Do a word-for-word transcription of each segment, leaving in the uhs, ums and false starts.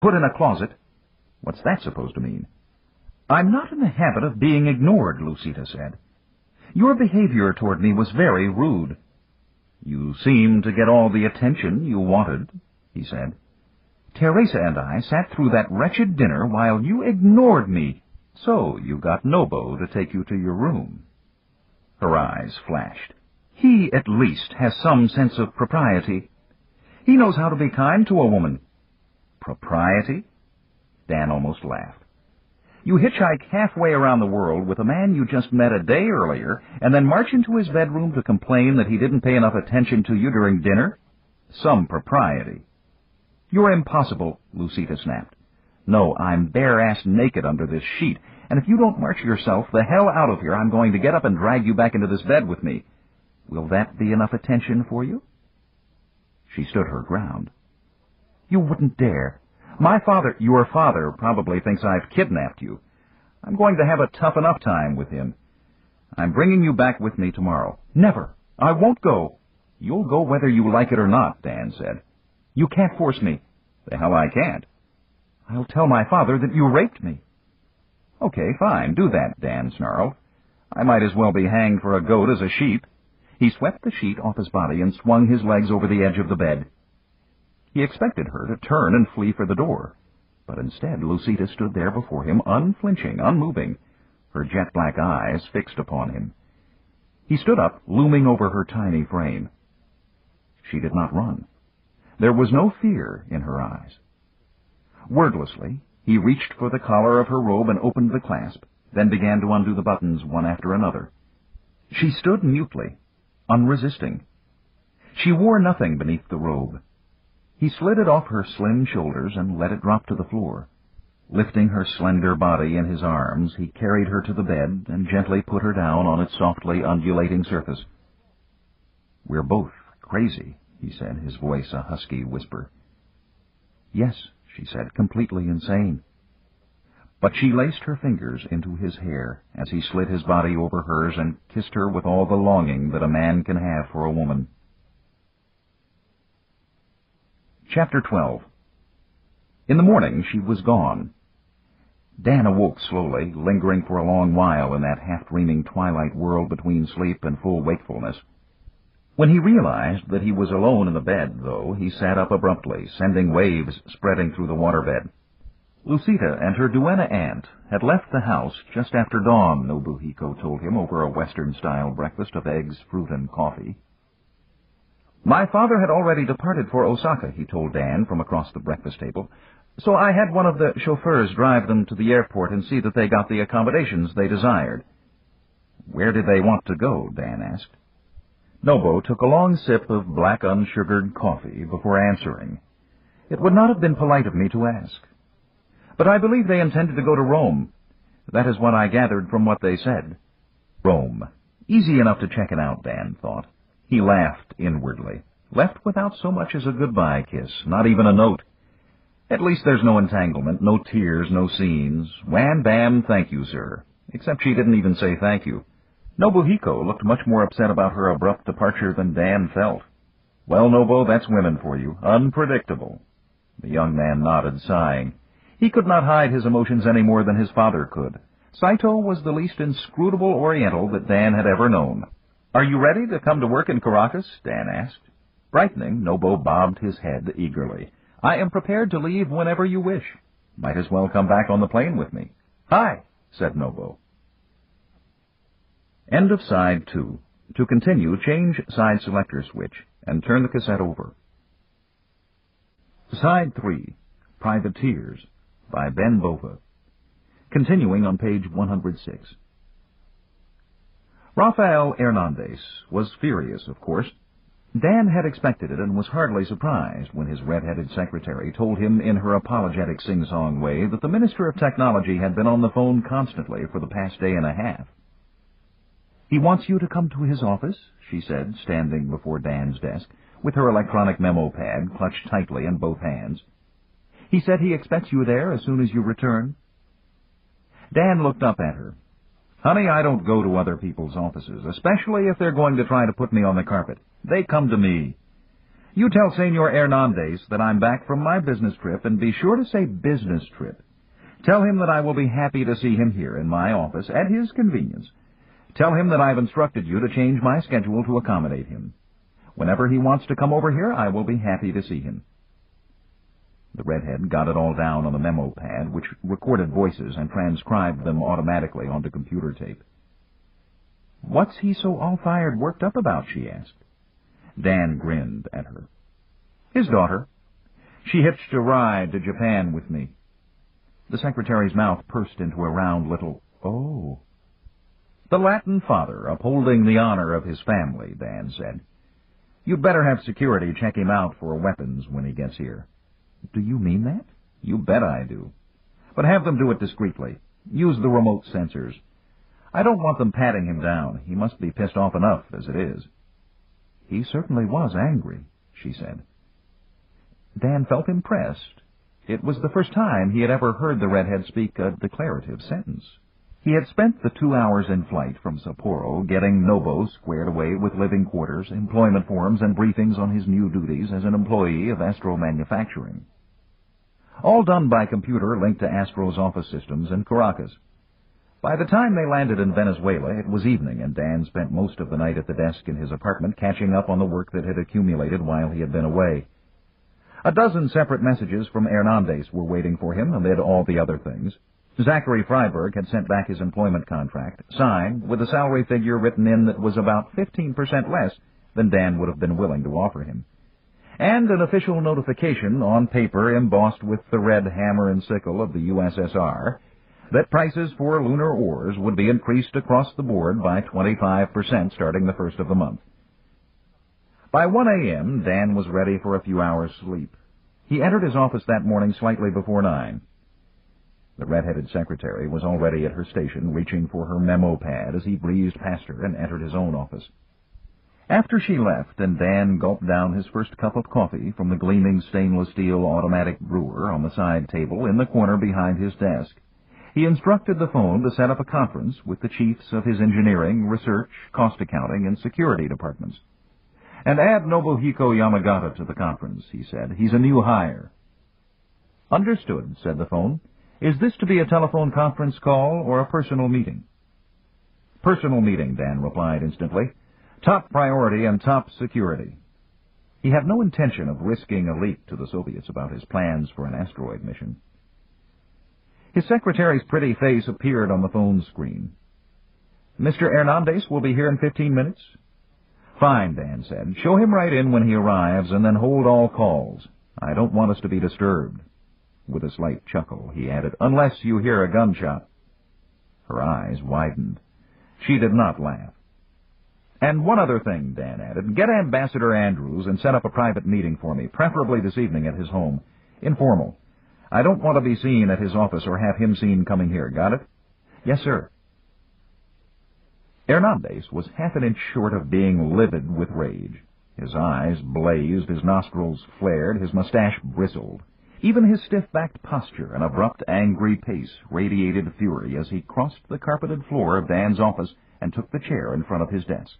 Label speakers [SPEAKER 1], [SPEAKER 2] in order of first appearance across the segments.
[SPEAKER 1] Put in a closet. What's that supposed to mean? I'm not in the habit of being ignored, Lucita said. Your behavior toward me was very rude. You seemed to get all the attention you wanted, he said. Teresa and I sat through that wretched dinner while you ignored me, so you got Nobo to take you to your room. Her eyes flashed. He, at least, has some sense of propriety. He knows how to be kind to a woman. Propriety? Dan almost laughed. You hitchhike halfway around the world with a man you just met a day earlier, and then march into his bedroom to complain that he didn't pay enough attention to you during dinner? Some propriety. You're impossible, Lucita snapped. No, I'm bare-ass naked under this sheet, and if you don't march yourself the hell out of here, I'm going to get up and drag you back into this bed with me. Will that be enough attention for you? She stood her ground. You wouldn't dare. My father, your father, probably thinks I've kidnapped you. I'm going to have a tough enough time with him. I'm bringing you back with me tomorrow. Never. I won't go. You'll go whether you like it or not, Dan said. You can't force me. The hell I can't. I'll tell my father that you raped me. Okay, fine, do that, Dan snarled. I might as well be hanged for a goat as a sheep. He swept the sheet off his body and swung his legs over the edge of the bed. He expected her to turn and flee for the door, but instead Lucita stood there before him, unflinching, unmoving, her jet-black eyes fixed upon him. He stood up, looming over her tiny frame. She did not run. There was no fear in her eyes. Wordlessly, he reached for the collar of her robe and opened the clasp, then began to undo the buttons one after another. She stood mutely, unresisting. She wore nothing beneath the robe. He slid it off her slim shoulders and let it drop to the floor. Lifting her slender body in his arms, he carried her to the bed and gently put her down on its softly undulating surface. We're both crazy, he said, his voice a husky whisper. Yes, she said, completely insane. But she laced her fingers into his hair as he slid his body over hers and kissed her with all the longing that a man can have for a woman. Chapter twelve. In the morning she was gone. Dan awoke slowly, lingering for a long while in that half-dreaming twilight world between sleep and full wakefulness. When he realized that he was alone in the bed, though, he sat up abruptly, sending waves spreading through the waterbed. Lucita and her duenna aunt had left the house just after dawn, Nobuhiko told him over a Western-style breakfast of eggs, fruit, and coffee. My father had already departed for Osaka, he told Dan from across the breakfast table, so I had one of the chauffeurs drive them to the airport and see that they got the accommodations they desired. Where did they want to go? Dan asked. Nobo took a long sip of black unsugared coffee before answering. It would not have been polite of me to ask. But I believe they intended to go to Rome. That is what I gathered from what they said. Rome. Easy enough to check it out, Dan thought. He laughed inwardly, left without so much as a goodbye kiss, not even a note. At least there's no entanglement, no tears, no scenes. Wham, bam, thank you, sir. Except she didn't even say thank you. Nobuhiko looked much more upset about her abrupt departure than Dan felt. Well, Nobo, that's women for you. Unpredictable. The young man nodded, sighing. He could not hide his emotions any more than his father could. Saito was the least inscrutable Oriental that Dan had ever known. Are you ready to come to work in Caracas? Dan asked. Brightening, Nobo bobbed his head eagerly. I am prepared to leave whenever you wish. Might as well come back on the plane with me. Hi, said Nobo. End of side two. To continue, change side selector switch and turn the cassette over. Side three. Privateers by Ben Bova. Continuing on page one hundred six. Rafael Hernandez was furious, of course. Dan had expected it and was hardly surprised when his red-headed secretary told him in her apologetic sing-song way that the Minister of Technology had been on the phone constantly for the past day and a half. He wants you to come to his office, she said, standing before Dan's desk, with her electronic memo pad clutched tightly in both hands. He said he expects you there as soon as you return. Dan looked up at her. Honey, I don't go to other people's offices, especially if they're going to try to put me on the carpet. They come to me. You tell Senor Hernandez that I'm back from my business trip, and be sure to say business trip. Tell him that I will be happy to see him here in my office at his convenience. Tell him that I've instructed you to change my schedule to accommodate him. Whenever he wants to come over here, I will be happy to see him." The redhead got it all down on the memo pad, which recorded voices and transcribed them automatically onto computer tape. "What's he so all-fired worked up about?" she asked. Dan grinned at her. "His daughter. She hitched a ride to Japan with me." The secretary's mouth pursed into a round little, "Oh." "The Latin father, upholding the honor of his family," Dan said. "You'd better have security check him out for weapons when he gets here." "Do you mean that?" "You bet I do. But have them do it discreetly. Use the remote sensors. I don't want them patting him down. He must be pissed off enough as it is." "He certainly was angry," she said. Dan felt impressed. It was the first time he had ever heard the redhead speak a declarative sentence. He had spent the two hours in flight from Sapporo getting Nobo squared away with living quarters, employment forms, and briefings on his new duties as an employee of Astro Manufacturing. All done by computer linked to Astro's office systems in Caracas. By the time they landed in Venezuela, it was evening, and Dan spent most of the night at the desk in his apartment catching up on the work that had accumulated while he had been away. A dozen separate messages from Hernandez were waiting for him amid all the other things. Zachary Freiberg had sent back his employment contract, signed, with a salary figure written in that was about fifteen percent less than Dan would have been willing to offer him, and an official notification on paper embossed with the red hammer and sickle of the U S S R that prices for lunar ores would be increased across the board by twenty-five percent starting the first of the month. By one a m, Dan was ready for a few hours' sleep. He entered his office that morning slightly before nine. The red-headed secretary was already at her station, reaching for her memo pad as he breezed past her and entered his own office. After she left and Dan gulped down his first cup of coffee from the gleaming stainless steel automatic brewer on the side table in the corner behind his desk, he instructed the phone to set up a conference with the chiefs of his engineering, research, cost accounting, and security departments. "And add Nobuhiko Yamagata to the conference," he said. "He's a new hire." "Understood," said the phone. "Is this to be a telephone conference call or a personal meeting?" "Personal meeting," Dan replied instantly. "Top priority and top security." He had no intention of risking a leak to the Soviets about his plans for an asteroid mission. His secretary's pretty face appeared on the phone screen. "Mister Hernandez will be here in fifteen minutes?" "Fine," Dan said. "Show him right in when he arrives, and then hold all calls. I don't want us to be disturbed." With a slight chuckle, he added, "Unless you hear a gunshot." Her eyes widened. She did not laugh. "And one other thing," Dan added. "Get Ambassador Andrews and set up a private meeting for me, preferably this evening at his home. Informal. I don't want to be seen at his office or have him seen coming here. Got it?" "Yes, sir." Hernandez was half an inch short of being livid with rage. His eyes blazed, his nostrils flared, his mustache bristled. Even his stiff-backed posture and abrupt, angry pace radiated fury as he crossed the carpeted floor of Dan's office and took the chair in front of his desk.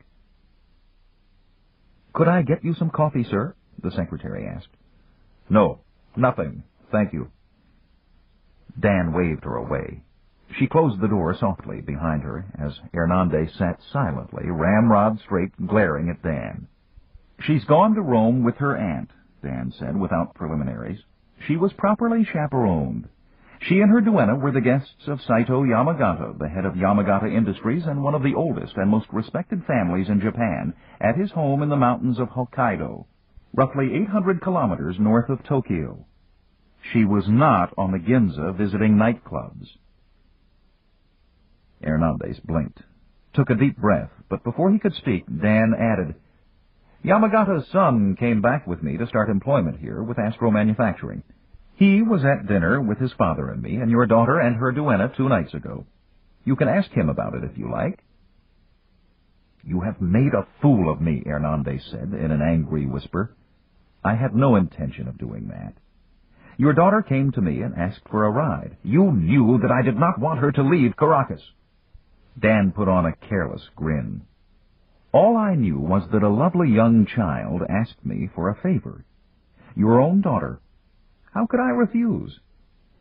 [SPEAKER 1] "Could I get you some coffee, sir?" the secretary asked. "No, nothing, thank you." Dan waved her away. She closed the door softly behind her as Hernandez sat silently, ramrod straight, glaring at Dan. "She's gone to Rome with her aunt," Dan said without preliminaries. She was properly chaperoned. She and her duenna were the guests of Saito Yamagata, the head of Yamagata Industries and one of the oldest and most respected families in Japan, at his home in the mountains of Hokkaido, roughly eight hundred kilometers north of Tokyo. She was not on the Ginza visiting nightclubs. Hernandez blinked, took a deep breath, but before he could speak, Dan added, "Yamagata's son came back with me to start employment here with Astro Manufacturing. He was at dinner with his father and me, and your daughter and her duenna two nights ago. You can ask him about it if you like." "You have made a fool of me," Hernandez said in an angry whisper. "I had no intention of doing that. Your daughter came to me and asked for a ride. You knew that I did not want her to leave Caracas." Dan put on a careless grin. All I knew was that a lovely young child asked me for a favor. Your own daughter. How could I refuse?